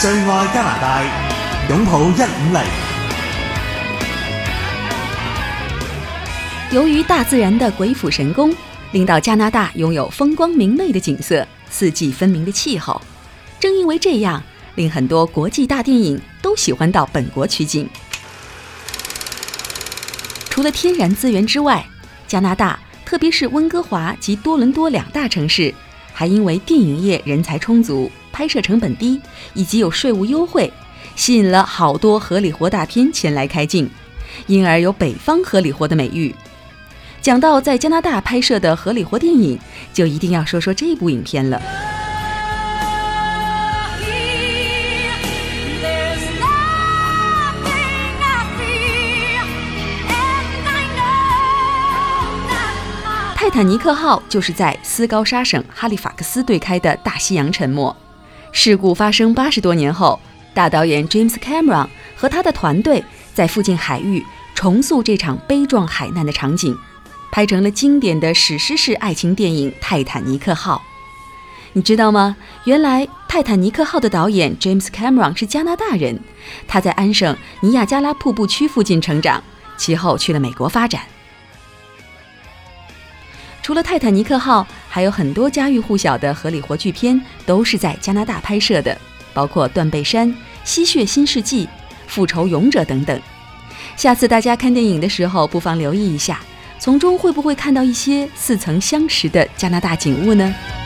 最愛加拿大，擁抱150。 由于大自然的鬼斧神工，令到加拿大拥有风光明媚的景色、四季分明的气候。正因为这样，令很多国际大电影都喜欢到本国取景。除了天然资源之外，加拿大特别是温哥华及多伦多两大城市，还因为电影业人才充足、拍摄成本低，以及有税务优惠，吸引了好多荷里活大片前来开镜，因而有北方荷里活的美誉。讲到在加拿大拍摄的荷里活电影，就一定要说说这部影片了。泰坦尼克号就是在斯高沙省哈利法克斯对开的大西洋沉没。事故发生80多年后，大导演 James Cameron 和他的团队在附近海域重塑这场悲壮海难的场景，拍成了经典的史诗式爱情电影《泰坦尼克号》。你知道吗？原来《泰坦尼克号》的导演 James Cameron 是加拿大人，他在安省尼亚加拉瀑布区附近成长，其后去了美国发展。除了《泰坦尼克号》，还有很多家喻户晓的荷里活巨片都是在加拿大拍摄的，包括《断背山》、《吸血新世纪》、《复仇勇者》等等。下次大家看电影的时候，不妨留意一下，从中会不会看到一些似曾相识的加拿大景物呢？